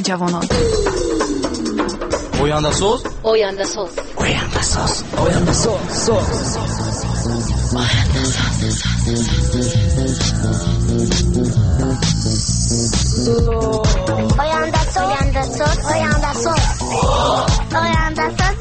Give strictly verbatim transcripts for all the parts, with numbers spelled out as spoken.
جوانان. آینده ساز آینده ساز آینده ساز آینده ساز آینده ساز آینده ساز آینده ساز آینده ساز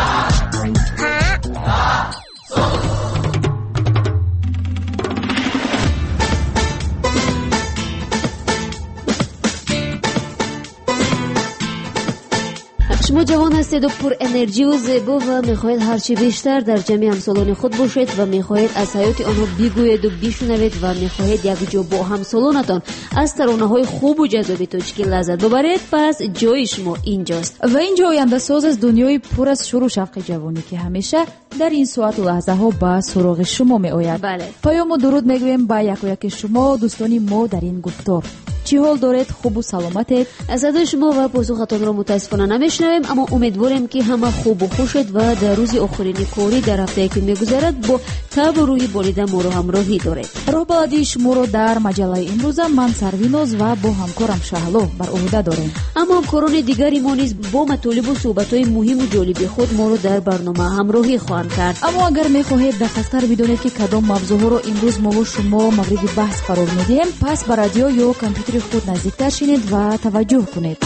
شما جوان هستید و پر انرژی و زیبا و میخواهید هرچی بیشتر در جمع همسالان خود باشید و میخواهید از حیات آنها بگویید و بشنوید و میخواهید یک جا با همسالانتان از ترانه‌های خوب و جذاب تاجیکی لذت ببرید، پس جای شما اینجاست. و اینجا آینده ساز از دنیای پر از شور و شوق جوانی که همیشه در این ساعت و لحظه ها با سراغ شما می آید. بله. پیام و درود میگویم با یک و یک شما دوستانی ما در این گفتار. چی حال دارید؟ خوب و سلامتید؟ از صدای شما و پاسختان را متاسفانه نمیشنویم، اما امیدواریم که همه خوب و خوشید و در روز آخرین کاری در هفته که میگذرد با تب و روحی بالیده ما رو همراهی دارید. راه بلدی شما رو در مجله امروز من سرویناز و با همکارم شهلو بر عهده داریم. اما همکاران دیگری ما نیز با مطالب و صحبت‌های مهم و جالب خود ما رو در برنامه همراهی خواهند کرد. اما اگر می‌خواهید دقیق‌تر بدونید که کدام موضوعها رو امروز ما و شما مورد بحث قرار میدیم، پس به رادیو یا کامپیوتر خود نزدیکتر شینید و توجه کنید.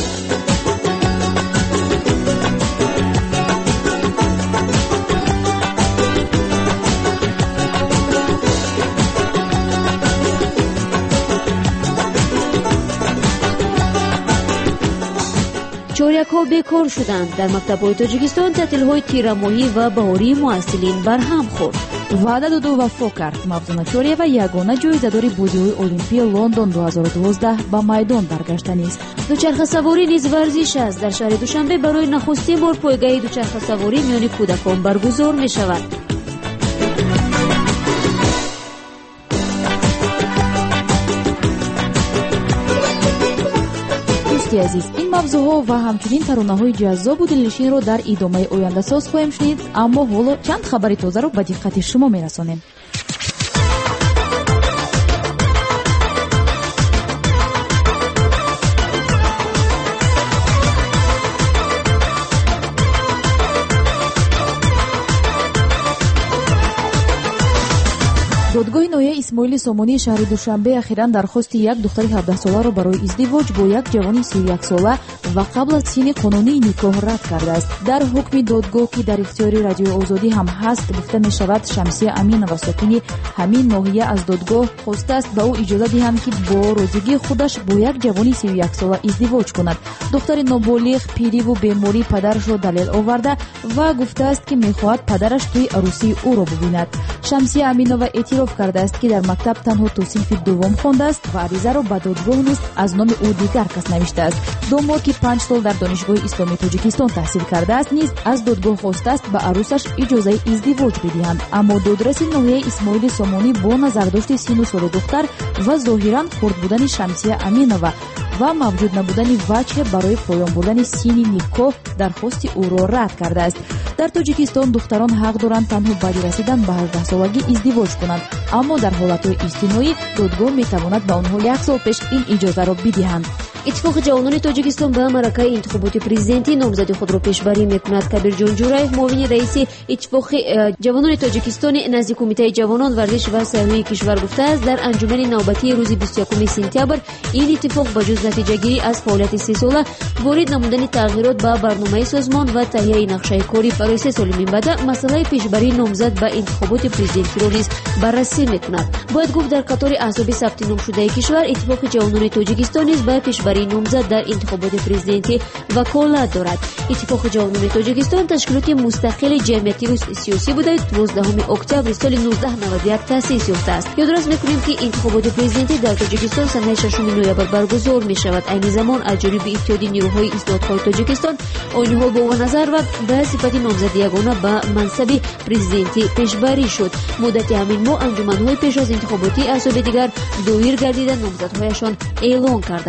چوریک ها بیکار شدند. در مکتب های تاجیکستان تعطیل های تیرماهی و بهاری محصلین برهم خورد. وعده داد و وفا کرد. مفزون چوریه و یگانه جایزه‌داری بازی‌های المپیک لندن دو هزار و دوازده به میدان برگشتنی است. دوچرخه سواری نیز ورزش است. در شهر دوشنبه برای نخستین بار پایگاه دوچرخه سواری میان کودکان برگزار می شود. عزیز، این موضوعها و همچنین ترانه‌های جذاب و دلنشین رو در ادامه آینده ساز خواهیم شنید، اما حالا چند خبر تازه رو به دقت شما میرسانیم. دادگاه نویه اسماعیل سامانی شهر دوشنبه اخیراً درخواست یک دختر هفده ساله را برای ازدواج با یک جوان سی و یک ساله و قبل از سن قانونی نکاح رد کرده است. در حکم دادگاه که در اختیار رادیو آزادی هم هست گفته می شود شمسیه امینова ساکنی همین ناحیه از دادگاه خواسته است به او اجازه دهند که با روزگی خودش با یک جوان سی و یک ساله ازدواج کند. دختر نابالغ پیری و بیماری پدرش را دلیل آورده و گفته است که می خواهد پدرش توی عروسی او را ببیند. شمسیه امینова اعتراف کرده است که در مکتب تنها تا صنف دوم خوانده است و عریضه را به دادگاه نیز از نام او دیگر کس نوشته است. دو ماه که پنج سال در دانشگاه اسلامی تاجیکستان تحصیل کرده است نیز از دادگاه خواسته است به عروسش اجازه ازدواج بدهند، اما دادرس ناحیه اسماعیل سامانی با نظر داشت سن و سال دختر و ظاهرا خرد بودن شمسیه امینова و موجود نبودن وجه برای پایان بردن سن نکاح درخواست او را رد کرده است. در تاجیکستان دختران حق دارند تنها بعد رسیدن به هجده سالگی ازدواج کنند، اما در حالت‌های استثنایی دادگاه می‌تواند به آنها یک سال پیش این اجازه را بدهند. اتفاق جوانان تاجیکستان به معرکه انتخابات پرزیدنتی نامزدی خود را پیشبری می‌کند. کبیر جان جورایف معاون رئیس اتفاق جوانان تاجیکستان نزد کمیته جوانان ورزش و سیاحت کشور گفته است در انجمن نوبتی روز بیست و یکم سپتامبر این اتفاق به جز نتیجه‌گیری از فعالیت سه ساله وارد نمودن تغییرات به برنامه سازمان و تهیه نقشه کاری برای سه سال من بعد مسئله پیشبری نامزد به انتخابات پرزیدنتی را نیز بررسی می‌کند. باید گفت در قطار احزاب ثبت نام شده کشور اتفاق جوانان تاجیکستان نیز به پیشبری نامزد در انتخابات پرزیدنتی وکالت دارد. اتفاق جوانان تاجیکستان تشکیلات مستقل جمعیتی و سیاسی بوده دوازدهم اکتبر سال نوزده نود و یک تأسیس یافته است. یادآوری می‌کنیم که انتخابات پرزیدنتی در تاجیکستان سال ششم نوامبر برگزار می‌شود. این زمان از جانب اتحادیه نیروهای اصلاح‌طلب تاجیکستان آیین‌ها با نظر و به صفت نامزد یگانه به منصب پرزیدنتی پیشبری شد. مدت همین ماه انجمن‌های پیش از انتخاباتی احزاب دیگر دایر گردیدن نامزدهایشان اعلام کرده می‌شود.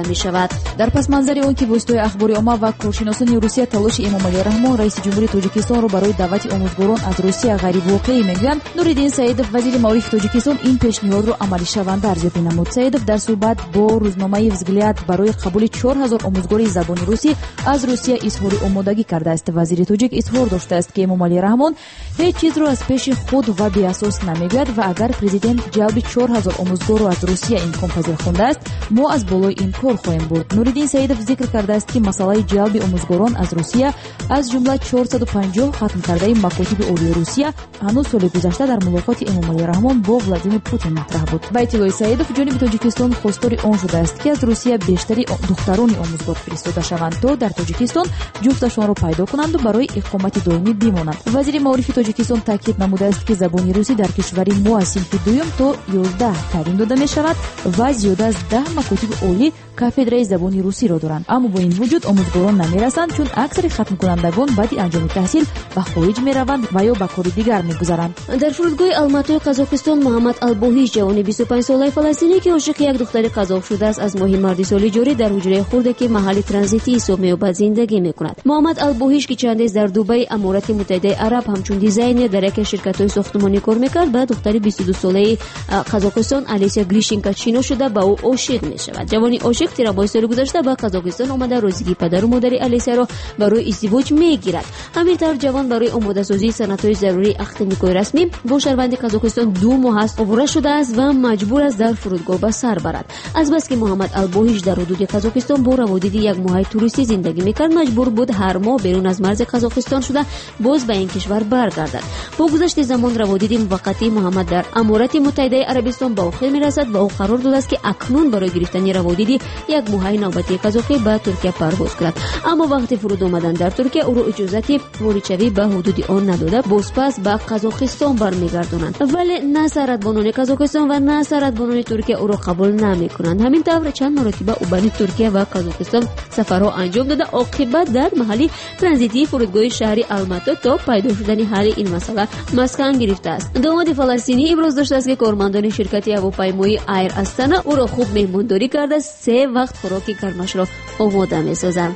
дар пасманзари он ки воситаҳои ахбори омма ва коршиносони русия талоши эмомалӣ раҳмон раиси ҷумҳурии тоҷикистонро барои даъвати омӯзгорон аз русия ғайривоқеӣ мегӯянд, Нуриддин Саидов, вазири маорифи Тоҷикистон, ин пешниҳодро амалишаванда арзёбӣ намуд. Саидов дар суҳбат бо рӯзномаи «Взгляд» барои қабули чор ҳазор омӯзгори забони русӣ аз Русия изҳори омодагӣ кардааст. Вазири тоҷик изҳор доштааст, ки Эмомалӣ Раҳмон ҳеҷ чизро аз пеши худ ва беасос намегӯяд ва агар президент ҷалби чор ҳазор омӯзгорро аз Русия имконпазир хондааст, мо аз болои ин кор хоҳем бурд. Нуриддин Саидов зикр кардааст, ки масъалаи ҷалби омӯзгорон аз Русия аз ҷумла чорсаду панҷоҳ хатм кардаи макотиби олии Русия ҳанӯз соли гузашта дар мулоқоти Эмомалӣ Раҳмон бо Владимир Путин матрах буд. Ба иттилои Саидов, ҷониби Тоҷикистон хостори он шудааст, ки аз Русия бештари духтарони омӯзгор фиристода шаванд, то дар Тоҷикистон ҷуфташонро пайдо конанду барои иқомати доимӣ бимонанд. Вазири маорифи Тоҷикистон таъкид намудааст, ки забони русӣ дар кишвари мо аз синфи дуюм то ёздаҳ таълим дода мешавад ва зиёда аз даҳ макотиби олӣ кафедраи забони русиро доранд. Аммо бо ин вуҷуд омӯзгорон намерасанд, чун аксари хатмкунандагон баъди анҷоми таҳсил ба хориҷ мераванд ва ё ба кори дигар мегузаранд. дар фурудгоҳи Алматои Қазоқистон Муҳаммад Албоҳиш, ҷавони бисту панҷ солаи фаластинӣ, ки ошиқи як духтари қазоқ шудааст, аз моҳи марди соли ҷорӣ дар ҳуҷраи хурде, ки маҳалли транзитӣ ҳисоб меёбад, зиндагӣ мекунад. Муҳаммад Албоҳиш, ки чандез дар Дубаи, Аморати Муттаҳидаи Араб ҳамчун дизайнер дар яке аз ширкатҳои сохтмонӣ кор мекард, ба духтари бисту ду солаи Қазоқистон Алесия Гришенко чино шуда ба ӯ ошиқ мешавад. ҷавони ошиқ тирамоҳи соли гузашта ба Қазоқистон омада розигии падару модари Алесияро барои издивоҷ мегирад. ҳамин тавр ҷавон барои омодасозии санадҳои зарурии ахди никоҳи расмӣ бо шаҳрванди Қазоқистон ду моҳ аст овора шудааст ва маҷбур аст дар фурудгоҳ ба сар барад. азбаски Муҳаммад Албоҳиш дар ҳудуди Қазоқистон бо раводиди як моҳаи туристӣ зиндагӣ мекард, маҷбур буд ҳар моҳ берун аз марзи Қазоқистон шуда боз ба ин кишвар баргардад. бо гузашти замон раводиди муваққатии Муҳаммад дар Аморати Муттаҳидаи Арабистон ба охир мерасад ва ӯ қарор додааст, ки акнун барои гирифтани раводиди як моҳаи навбатии қазоқӣ ба Туркия парвоз кунад. аммо вақти фуруд омадан дар Туркия ӯро иҷозати воридшавӣ ба ҳудуди он надода, бозпас ба Қазоқистон бармегардонанд. вале на сарадбонони Қазоқистон ва на сарадбонони Туркия ӯро қабул намекунанд. ҳамин тавр чанд маротиба ӯ байни Туркия ва Қазоқистон сафарҳо анҷом дода, оқибат дар маҳалли транзитии фурудгоҳи шаҳри Алмато то пайдо шудани ҳалли ин масъала маскан гирифтааст. домоди фаластинӣ иброз доштааст, ки кормандони ширкати ҳавопаймои Air Astana ӯро хуб меҳмондорӣ карда се вақт хӯроки гармашро омода месозанд.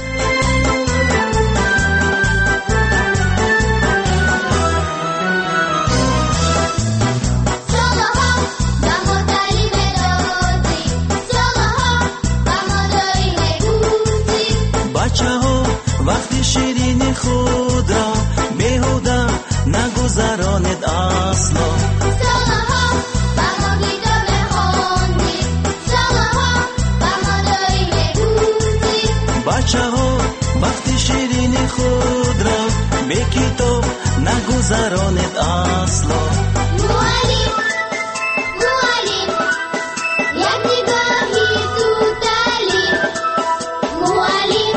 وقتی شیرین خود را بیهوده نگذرانید اصلا. سالها با ما کتاب خوندی، سالها با ما داریم گوزی. بچه ها وقتی شیرین خود را به کتاب نگذرانید اصلا. معلم معلم یک نگاهی تو تعلیم. معلم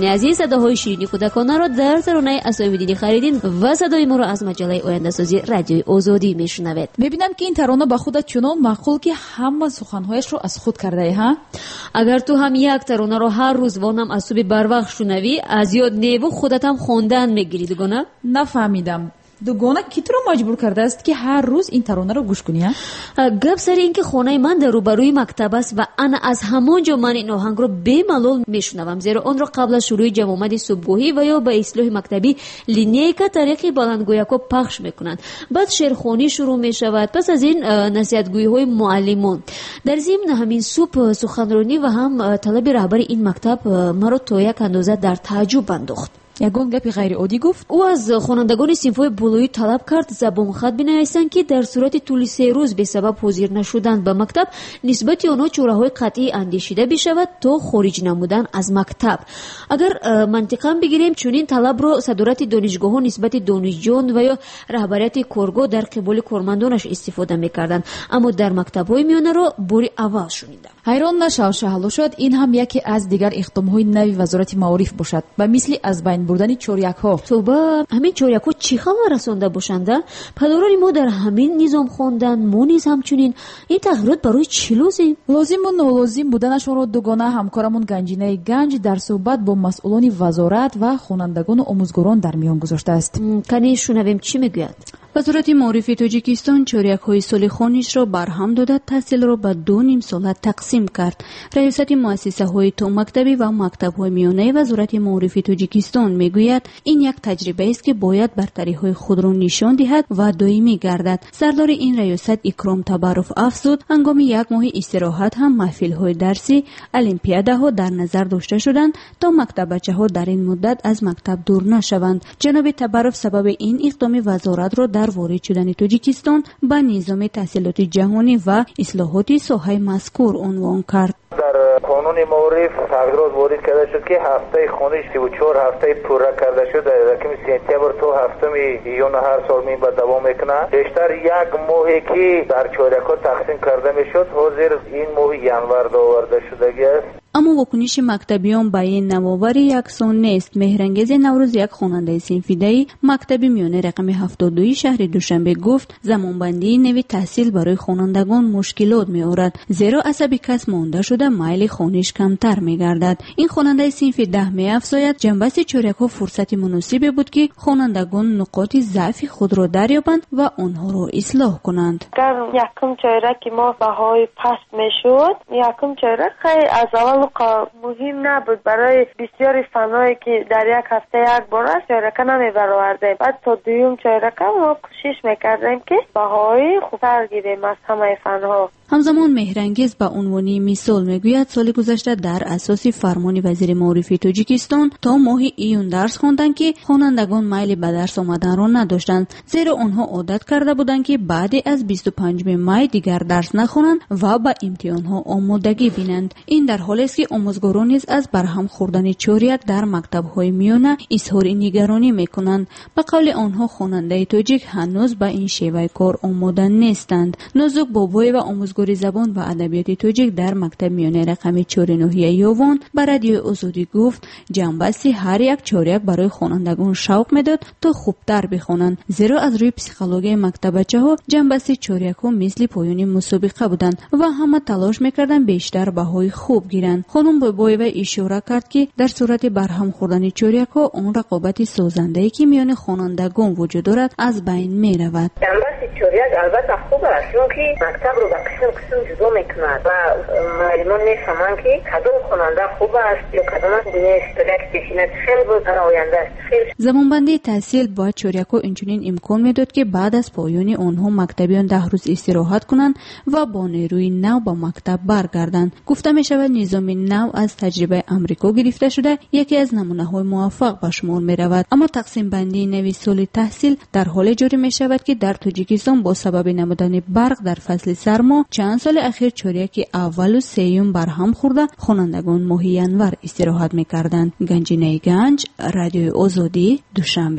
یعنی از این صداهای شیرینی کودکانه را در ترانه اسامی دینی خریدین و صدای ما را از مجله آینده سازی رادیوی آزادی میشنوید. میبینم که این ترانه با خودت چنان معقول که همه سخنهایش رو از خود کرده ای ها. اگر تو هم یک ترانه رو هر روز وانم از صبح بر وقت شنوی از یاد نیو خودت هم خوندن میگیری دوگانه؟ نفهمیدم. دوگانه کی تو رو مجبور کرده است که هر روز این ترانه رو گوش کنی ها؟ گپ سر این که خانه من در روبروی مکتب است و انا از همانجا من این آهنگ رو بملال میشنوم، زیرا آن را قبل از شروع جمع آمد صبحگاهی و یا به اصلاح مکتبی لینیکا طریقی بلندگویکو پخش میکنند. بعد شعرخوانی شروع میشود. پس از این نصیحتگویی های معلمان. در ضمن همین صبح سخنرانی و هم طلب رهبر این مکتب مرا تا یک اندازه در تعجب انداخت. یگان گپی غیر عادی گفت. او از خوانندگان صنف‌های بالایی طلب کرد زبان خط بنویسند که در صورت طول سه روز به سبب حاضر نشدن به مکتب نسبت آنها چوره‌های قطعی اندیشیده بشود تا خارج نمودن از مکتب. اگر منطقاً بگیریم چنین طلب را صدارت دانشگاه‌ها نسبت دانشجویان و یا رهبریت کارگاه در قبال کارمندانش استفاده می‌کردند، اما در مکتب‌های میانه را باری اول شنیدم. حیران نشو شهلا شد این هم یکی از دیگر اقدام‌های نوی وزارت معارف باشد و مثل از بین بردن چوریک‌ها. تو با همین چوریک‌ها چی خبر رسانده باشند؟ پدران ما در همین نظام خواندن، ما نیز همچنین. این تغییرات برای چی لازم؟ لازم و نالازم بودنشون را دوگانه همکارمون گنجینه گنج در صحبت با مسئولان وزارت و خوانندگان و آموزگاران در میان گذاشته است. کنی شنویم چی میگوید. وزارت معارف تاجیکستان چوریک‌های سال خوانش را برهم داده تحصیل را به دو نیم ساله تقسیم کرد. رئیست مؤسسه‌های تو مکتبی و مکتب‌های میانه وزارت معارف تاجیکستان میگوید این یک تجربه است که باید برتری‌های خود را نشان دهد و دائمی گردد. سردار این ریاست اکرام تبرف افزود هنگام یک ماه استراحت هم محفل‌های درسی المپیادها در نظر داشته شدند تا مکتبچه‌ها در این مدت از مکتب دور نشوند. جناب تبرف سبب این اقدام وزارت را در وارد شدن تاجیکستان به نظام تحصیلات جهانی و اصلاحات ساحه مذکور عنوان کرد. در قانون معارف تغییرات وارد کرده شد که هفته خوانش سی و چهار هفته پوره کرده شد. در رقم سپتامبر تا هفتم یون هر سال می به دوام میکنه. بیشتر یک ماهی که در چهارک‌ها تقسیم کرده میشد حاضر این ماه ینور آورده شده است. اما واکنش مکتبیان به این نوآوری یکسان نیست. مهرانگیز نوروز یک خواننده صنفیده‌ای مکتبی میانه رقم هفتاد و دو شهر دوشنبه گفت زمانبندی نوی تحصیل برای خوانندگان مشکلات می‌آورد، زیرا عصبی کس مانده شده میل خوانش کمتر می‌گردد. این خواننده صنف ده می‌افزاید جنبش چورک‌ها فرصت مناسبی بود که خوانندگان نقاط ضعف خود را دریابند و آنها را اصلاح کنند. در یکم چورک ما بهای پست میشد. یکم چورک خیلی از اول مهم نبود برای بسیاری فنایی که در یک هفته یک بار است چهارکه نمیبرآوردیم. بعد تا دویم چهارکه ما کوشش میکردیم که بهای خوبتر گیریم از همه فنها. همزمان مهرانگیز به عنوان مثال میگوید سال گذشته در اساس فرمان وزیر معارف تاجیکستان تا ماه ایون درس خواندند که خوانندگان میل به درس آمدن را نداشتند، زیرا آنها عادت کرده بودند که بعد از بیست و پنجم می دیگر درس نخوانند و به امتحانها آمادگی بینند. این در حالی است که آموزگاران نیز از برهم خوردن چوریک در مکتب‌های میانه اظهار نگرانی میکنند. به قول آنها خواننده تاجیک هنوز به این شیوه کار آماده نیستند. نازک بابای و آموزگار زبان و ادبیات تاجیک در مکتب میانه رقم چهار و نه یوان به رادیو آزادی گفت جنبستی هر یک چوریک برای خوانندگان شوق میداد تا خوبتر بخوانند، زیرا از روی پسیخولوژی مکتبچه‌ها جنبستی چوریک‌ها مثل پایان مسابقه بودند و همه تلاش میکردند بیشتر بهای خوب گیرند. خانم بابایو اشاره کرد که در صورت برهم خوردن چوریک‌ها اون رقابت سازنده‌ای که میان خوانندگان وجود دارد از بین میرود. جنبستی چوریک البته خوب است چون که مکتب رو به قسم قسم جدا میکند و معلمان میفهمند که کدام خواننده خوب است یا کدام نیست. یک پیشینه خیلی بود در آینده است. زمانبندی تحصیل با چوریک‌ها اینچنین امکان میداد که بعد از پایان آنها مکتبیان ده روز استراحت کنند و با نیروی نو به مکتب برگردند. گفته می شود نظام نو از تجربه امریکا گرفته شده یکی از نمونه‌های موفق به شمار می رود. اما تقسیم بندی نوی سال تحصیل در حال جاری می شود که در تاجیکستان با سبب نمودن برق در فصل سرما چند سال اخیر چوریک اول و سوم برهم خورده خوانندگان ماه ینور استراحت می کردند. گنجینه گنج، رادیو آزادی، دوشنبه.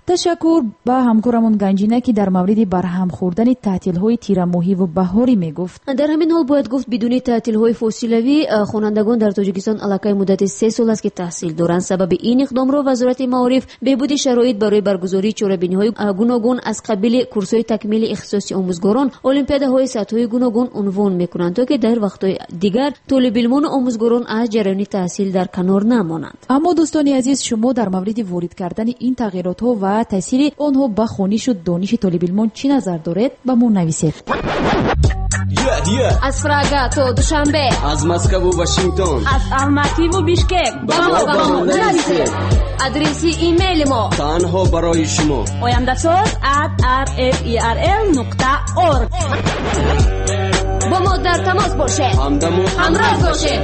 ташаккур ба ҳамкорамон ганҷина ки дар мавриди барҳам хӯрдани таътилҳои тирамоҳиву баҳорӣ мегуфт. дар ҳамин ҳол бояд гуфт бидуни таътилҳои фосилавӣ хонандагон дар тоҷикистон аллакай муддати се сол аст ки таҳсил доранд. сабаби ин иқдомро вазорати маориф беҳбуди шароит барои баргузории чорабиниҳои гуногун аз қабили курсҳои такмили ихтисоси омӯзгорон, олимпиадаҳои сатҳҳои гуногун унвон мекунанд, то ки дар вақтҳои дигар толибилмону омӯзгорон аз ҷараёни таҳсил дар канор намонанд. аммо дӯстони азиз, шумо дар мавриди ворид кардани ин тағйиротҳо ва таъсири онҳо ба хонишу дониши толибилмон чӣ назар доред? ба мо нависед. از فرага то Душанбе, از مسکو و واشنگتن، از алматӣ ва бишкек ба мо ба мо нависед. адреси имейли мо танҳо барои шумо oyandasоз at r f e r l нуқта org. با ما در تماس باشید، همراه باشید.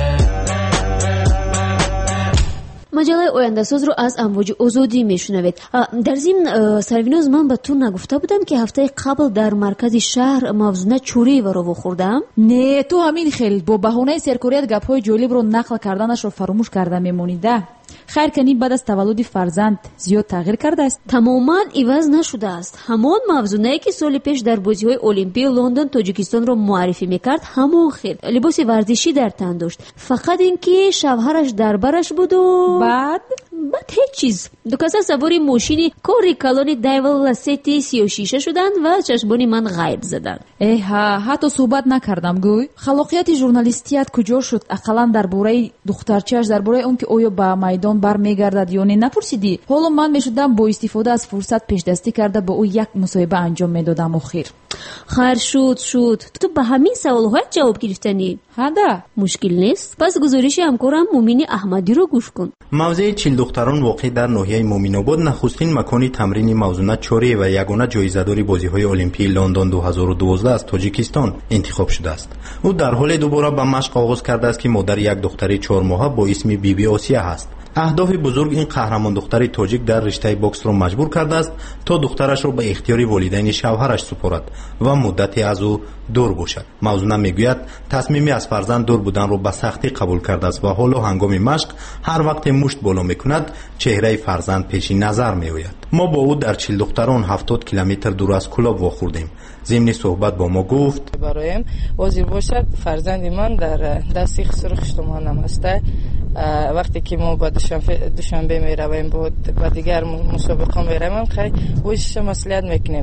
маҷалаи ояндасозро аз амвоҷи озодӣ мешунавед. дар зимн сарвиноз, ман ба ту нагуфта будам ки ҳафтаи қабл дар маркази шаҳр мавзуна чӯреева вохӯрдам? Не, ту ҳамин хел бо баҳонаи серкорият гапҳои ҷолибро нақл карданашро фаромӯш карда мемонида. хайр канӣ баъд аз таваллуди фарзанд зиёд тағйир кардааст? тамоман иваз нашудааст. ҳамон мавзунае ки соли пеш дар бозиҳои олимпии лондон тоҷикистонро муаррифӣ мекард, ҳамон хел либоси варзишӣ дар тан дошт. фақат ин ки шавҳараш дар бараш буду баъд баъд ҳеҷ чиз. ду каса савори мошини кори калони Дайвал Лассети сиёшиша шуданд ва чашмони ман ғайб заданд. эҳа, ҳатто суҳбат накардам. гӯй халоқияти журналистият куҷо шуд? ақаллан дар бораи духтарчааш, дар бораи он ки оё ба майдон бармегардад ё не напурсидӣ? ҳоло ман мешудам бо истифода аз фурсат пешдастӣ карда ба ӯ як мусоҳиба анҷом медодам. охир хайр шуд шуд ту ба ҳамин саволҳоят ҷавоб гирифтанӣ? ҳада мушкил нест. пас гузориши ҳамкорам Мумини Аҳмадиро гӯш кун. мавзеи чил духтарон воқеъ дар ноҳияи Муъминобод нахустин макони тамрини Мавзуна Чорӣ ва ягона ҷоизадори бозиҳои олимпии Лондон ду ҳазору дувоздаҳ аз Тоҷикистон интихоб шудааст. ӯ дар ҳоле дубора ба машқ оғоз кардааст ки модари як духтари чормоҳа бо исми Биби Осия ҳаст. аҳдофи бузург ин қаҳрамон духтари тоҷик дар риштаи боксро маҷбур кардааст, то духтарашро ба ихтиёри волидайни шавҳараш супорад ва муддате аз ӯ дур бошад. Мавзуна мегӯяд, тасмими аз фарзанд дур буданро ба сахтӣ қабул кардааст ва ҳоло ҳангоми машқ ҳар вақте мушт боло мекунад, чеҳраи фарзанд пеши назар меояд. мо бо ӯ дар чил духтарон ҳафтод километр дур аз Кӯлоб вохӯрдем. зимни суҳбат бо мо гуфт: бароям ҳозир бошад фарзанди ман дар дасти хусурухи штумонам аст. вақте ки мо ба душанбе меравем, ба дигар мусобиқа меравем, хай бошиша маслиҳат мекунем.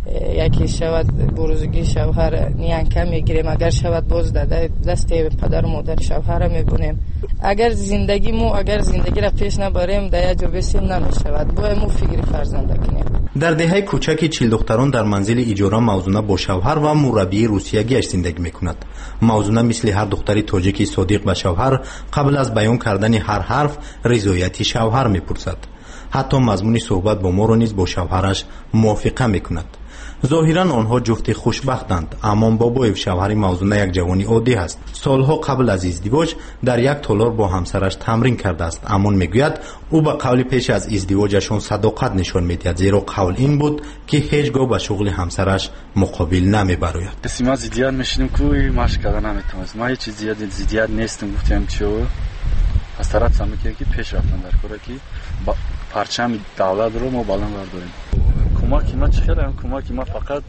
яке шавад бурӯзгии шавҳар ниянка мегирем, агар шавад боз дада дасти падару модари шавҳара мебунем. агар зиндагӣ мо агар зиндагиро пеш набарем, да як ҷо бесем намешавад. бояд мо фикри фарзанда кунем. дар деҳаи кӯчаки чил духтарон дар манзили иҷора Мавзуна бо шавҳар ва мураббии русиягиаш зиндагӣ мекунад. Мавзуна мисли ҳар духтари тоҷики содиқ ба шавҳар қабл аз баён кардани ҳар ҳарф ризояти шавҳар мепурсад. ҳатто мазмуни суҳбат бо моро низ бо шавҳараш мувофиқа мекунад. зоҳиран онҳо ҷуфти хушбахтанд. Амон Бобоев, шавҳари Мавзуна, як ҷавони оддӣ аст. солҳо қабл аз издивоҷ дар як толор бо ҳамсараш тамрин кардааст. Амон мегӯяд, ӯ ба қавли пеш аз издивоҷашон садоқат нишон медиҳад, зеро қавл ин буд ки ҳеҷ гоҳ ба шуғли ҳамсараш муқобил намебарояд. ма зиддият мешидем ки машқ карда наметавонст. ма ҳеҷ зиддият нестам. гуфтем чиё аз тараф самекем ки пеш рафтам дар коре ки парчами давлатро мо баланд бардорем. кӯмаки ма чӣ хеле кӯмаки ма фақат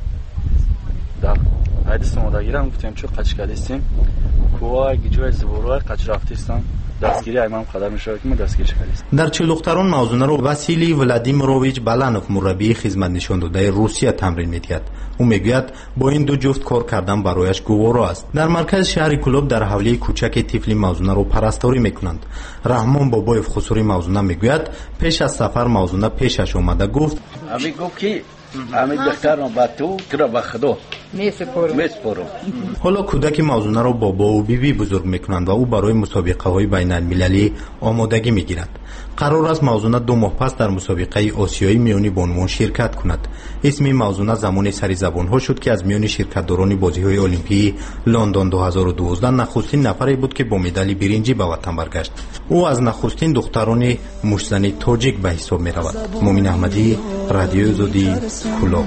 дар айдис омодагирам. гуфтем чӯ қач кардистем кӯвай гиҷои зубурвай қач рафтистам дастгирӣ аймам қадар мешавад ки ма дастгириш кардистам. дар чилдухтарон Мавзунаро Василий Владимирович Баланов, мураббии хизматнишондодаи Русия, тамрин медиҳад. ӯ мегӯяд, бо ин ду ҷуфт кор кардан барояш гуворо аст. дар маркази шаҳри Кӯлоб дар ҳавлии кӯчаки тифли Мавзунаро парасторӣ мекунанд. Раҳмон Бобоев, хусури Мавзуна, мегӯяд, пеш аз сафар Мавзуна пешаш омада гуфт: ами гуфт ки ами духтарам ба ту кира ба худо меспорам. ҳоло кӯдаки Мавзунаро бобову биби бузург мекунанд ва ӯ барои мусобиқаҳои байналмилалӣ омодагӣ мегирад. қарор аст Мавзуна ду моҳ пас дар мусобиқаи осиёи миёни бонувон ширкат кунад. исми Мавзуна замони сари забонҳо шуд ки аз миёни ширкатдорони бозиҳои олимпии Лондон ду ҳазору дувоздаҳ нахустин нафаре буд ки бо медали биринҷӣ ба ватан баргашт. ӯ аз нахустин духтарони мушзани тоҷик ба ҳисоб меравад. Мумин Аҳмадӣ, Радиои Озодӣ, Кӯлоб.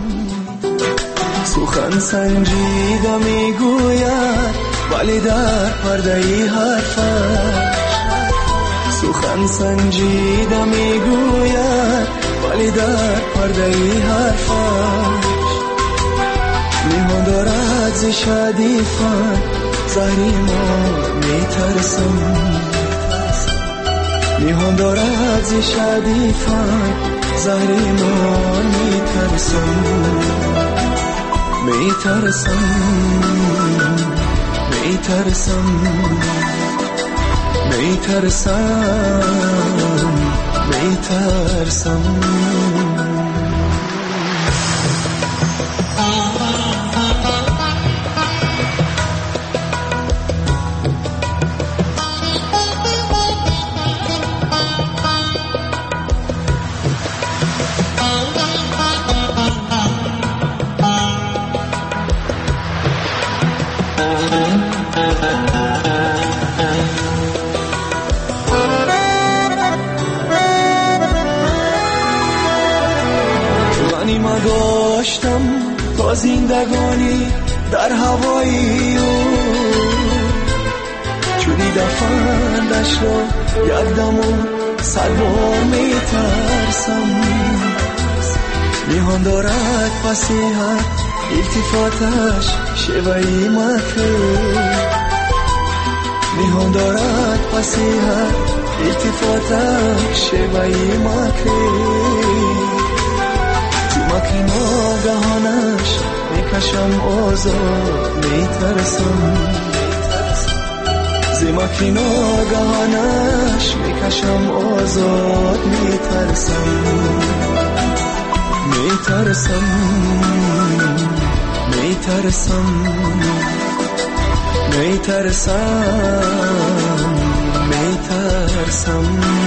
سخن سنجیده میگوید ولی در پرده حرفش سخن سنجیده میگوید ولی در پرده ای حرفش میهان دارد ز شادی فن زهری ما میترسم میهان دارد ز شادی فن زهری ما میترسم میترسم میترسم میترسم میترسم غنیمه داشتم تا زندگانی در هوایی او چونی دفندش را یک دمون صد بار می ترسم میهان دارد فصیحت التفاتش شیوهی مکر میهان دارد فصیحت التفاتش شیوهی مکر مکر ناگهانش میکشم آزاد میترسم زی مکر ناگهانش میکشم آزاد میترسم میترسم میترسم میترسم میترسم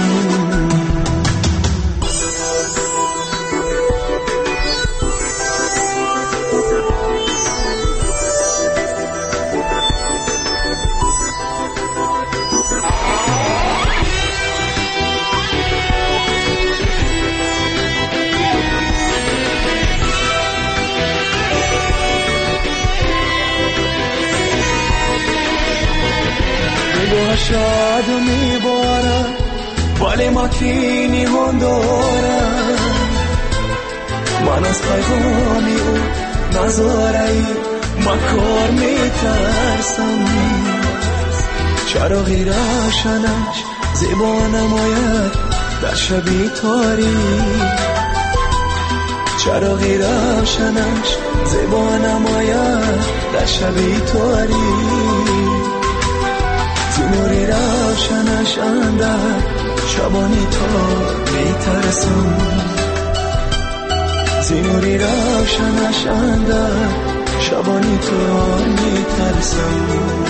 شاد میبارد ولی مکفی نیهان دارد من از پیغامی او نظاره مکار میترسم چراغی روشنش زیبا نماید در شبی تاریک چراغی روشنش زیبا نماید در شبی تاریک نوری روشنش اندر شبانی تا میترسم زینوری روشنش اندر شبانی تا میترسم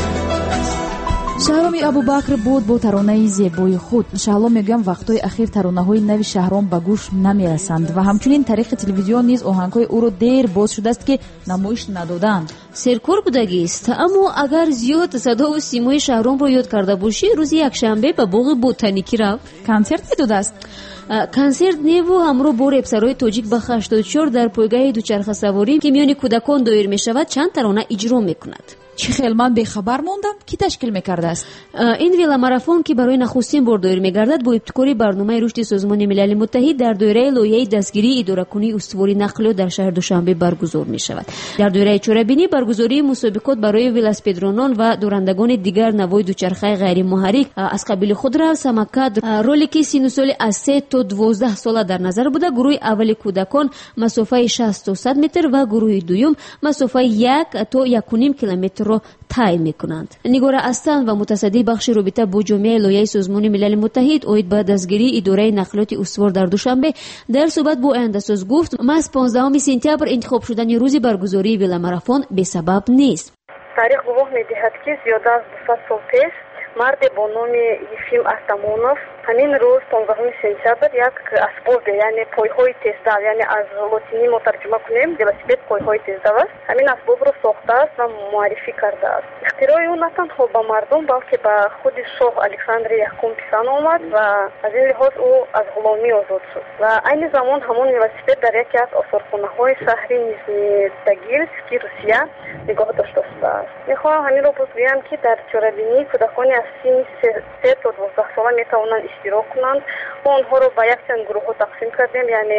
шаҳроми абубакр буд бо таронаи зебои худ. иншоалло мегӯям вақтҳои ахир таронаҳои нави шаҳром ба гӯш намерасанд ва ҳамчунин тариқи телевизион низ оҳангҳои ӯро дер боз шудааст ки намоиш надоданд. серкор будагист. аммо агар зиёд садову симои шаҳромро ёд карда бошӣ, рӯзи якшанбе ба боғи ботаникӣ рав. консерт медодааст. консерт неву ҳамроҳ бо репсарои тоҷик ба ҳаштоду чор дар пойгаҳи дучархасаворӣ ки миёни кӯдакон доир мешавад чанд тарона иҷро мекунад. чӣ хел ман бехабар мондам ки ташкил мекардааст. ин веломарафон ки барои нахустин бор доир мегардад бо ибтикори барномаи рушди созмони милали муттаҳид дар доираи лоиҳаи дастгирии идоракунии устувори нақлиёт дар шаҳри душанбе баргузор мешавад. дар доираи чорабинӣ баргузории мусобиқот барои велосипедронон ва дорандагони дигар навои дучархаи ғайримуҳаррик аз қабили худрав самокат ролики сину соли аз се то дувоздаҳ сола дар назар буда гурӯҳи аввали кӯдакон масофаи шаст то сад метр ва гурӯҳи дуюм масофаи як то якуним километр ро тай мекунанд. нигора астан ва мутасадди бахши робита бо ҷомеаи лоиҳаи созмони милали муттаҳид оид ба дастгирии идораи нақлиёти устувор дар душанбе дар суҳбат бо ояндасоз гуфт маҳз понздаҳуми сентябр интихоб шудани рӯзи баргузории веломарафон бесабаб нест. таърих гувоҳ медиҳад ки зиёда аз дусад сол пеш марде бо номи Ефим Астамонов ҳамин рӯз понздаҳуми сентябр як асбобе яъне пойҳои тездав яъне аз лотинӣ мо тарҷума кунем велосипед пойҳои тездав аст ҳамин асбобро сохтааст ва муаррифӣ кардааст. ихтирои ӯ на танҳо ба мардум балки ба худи шоҳ Александри якум писанд омад ва аз ин лиҳоз ӯ аз ғуломӣ озод шуд ва айни замон ҳамон велосипед дар яке аз осорхонаҳои шаҳри Нижний Тагилс ки Русия нигоҳ дошта шудааст. мехоҳам ҳаминро бозгӯям ки дар чорабинӣ кӯдакони аз синни се то дувоздаҳ сола метавонанд иштирок кунанд. мо онҳоро ба якчанд гурӯҳҳо тақсим кардем, яъне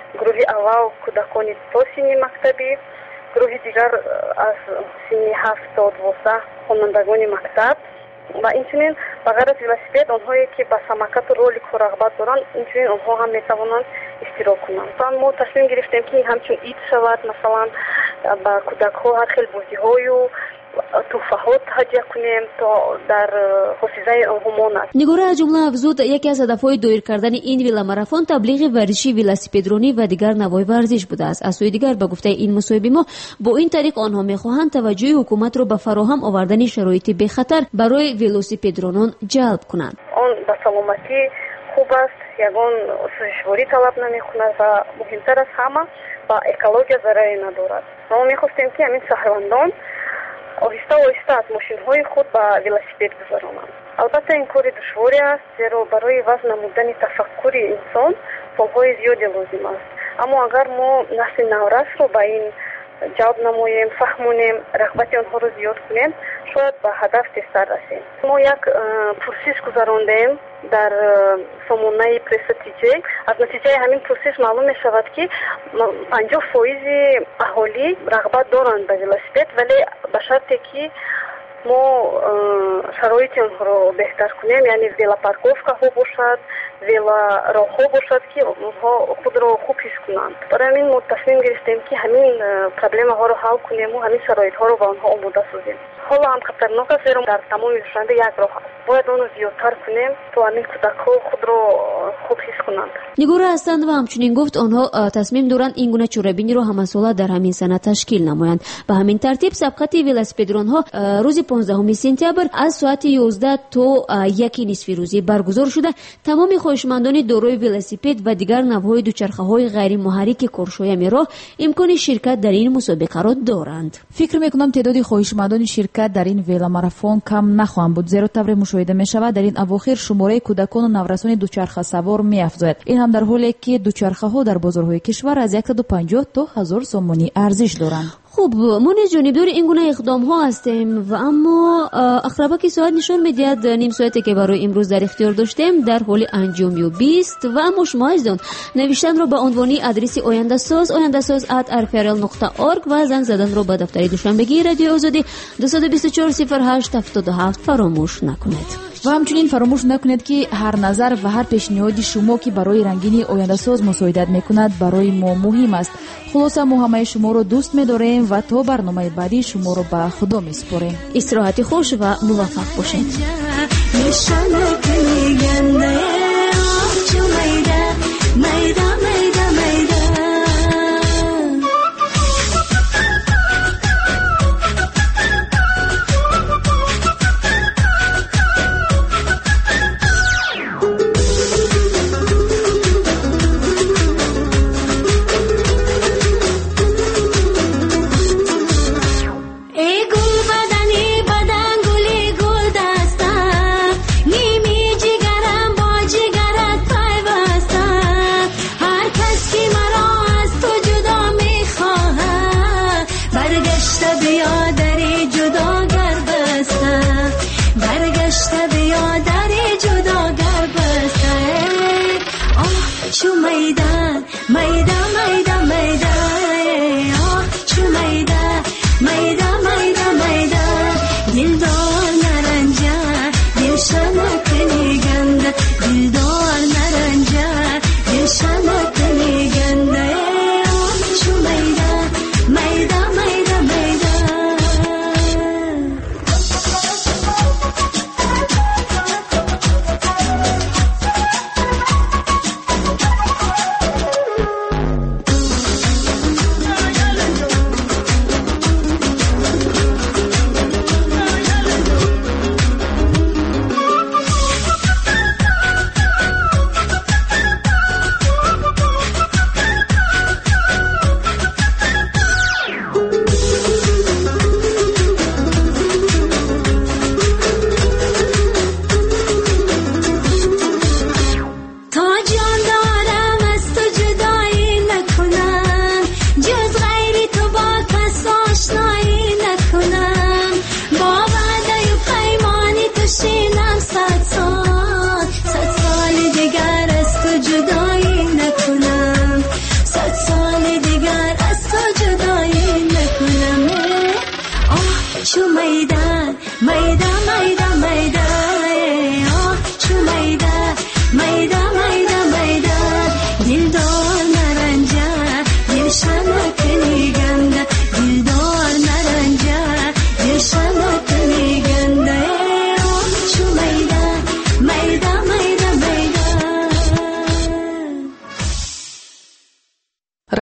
گروه اول کودکان تا سنی مکتبی، گروه دیگر از سنی هفت تا دوازده خوانندگان مکتب و اینچنین بغیر از ولسیپد آنهایی که به سماکت و رولیک رغبت دارند اینچنین آنها هم میتوانند اشتراک کنند. ما تصمیم گرفتیم که همچون اید شود، مثلا با کودک ها هر خیل بازی های و توفهات هدیه کنیم تا در حافظه آنها ماند. نگاره از جمله افزود یکی از هدفهای دایر کردن این ویلا ماراتون تبلیغ ورزشی ولسیپدرانی و دیگر نوع ورزش بوده است. از سوی دیگر به گفته این مصاحبه ما با این طریق آنها میخواهند توجه حکومت را به فراهم آوردن شرایط بی خطر برای ولسیپدرانان جلب کنند. آن به سلامتی خوب است، یگان سوزشواری طلب نمیکند و مهمتر از همه با اکولوژی ضرری ندارد. ما میخواستیم که همین شهروندان آهسته آهسته از ماشین های خود به ولسیپد گذرانند. البته این کار دشواری است، زیرا برای وضع نمودن تفکر انسان سالهای زیادی لازم است. اما اگر ما نسل نورس رو به این جواب نماییم، فهمونیم، رغبت آنها رو زیاد کنیم، شاید به هدف تیزتر رسیم. ما یک پرسش گذراندیم در سامانه پرس تیجه. از نتیجه همین پرسش معلوم می شود که پنجاه فایز اهالی رغبت دارند به ولسیپد، ولی به شرطی که ما شرایط آنها رو بهتر کنیم، یعنی ویلا پارکوفکا ها باشد، ویلا راه ها باشد که آنها خود را خوب حس کنند. برای همین ما تصمیم گرفتیم که همین پرابلم ها رو حل کنیم و همین شرایط ها رو به آنها آماده سازیم. حالا هم خطرناک است، زیرا در تمام دوشنبه یک راه است. باید آن رو زیادتر کنیم تا همین کودک ها خود را خوب حس کنند. نگاره هستند و همچنین گفت آنها تصمیم دارند این گونه چوره‌بینی رو همساله در همین سنه تشکیل نمایند. به همین ترتیب سبقت ولسیپدران ها روز پانزدهم سپتامبر از ساعت یازده تا یک نصف روزی برگزار شده. تمام خواهشمندان دارای ولسیپد و دیگر نوع‌های دوچرخه‌های غیر محرک کارشوی راه امکان شرکت در این مسابقه را دارند. فکر می‌کنم تعداد خواهشمندان شرکت در این ویلا ماراتون کم نخواهند بود، زیرا طور مشاهده می‌شود در این اواخر شماره کودکان و نورسان دوچرخه سوار می‌افزاید. این هم در حالی که دوچرخه‌ها در بازارهای کشور از صد و پنجاه تا هزار سومانی ارزش دارند. خوب، ما نیز جانبدار این گونه اقدام ها هستیم و اما اقربا که ساعت نشان میدهد نیم ساعتی که برای امروز در اختیار داشتیم در حال انجامیابی است و اما شما عزیزان نوشتن را به عنوان آدرس آینده ساز آینده ساز ات آر پی ار ال نقطه اورگ و زنگ زدن را به دفتر دوشنبگی رادیو آزادی دو دو چهار صفر هشت هفت هفت فراموش نکنید. و همچنین فراموش نکنید که هر نظر و هر پیشنهادی شما که برای رنگینی آینده ساز مساعدت میکند برای ما مهم است. خلاصه ما همه شما رو دوست می‌داریم و تا برنامه بعدی شما رو به خدا می‌سپاریم. استراحت خوش و موفق باشید. Maidan Maidan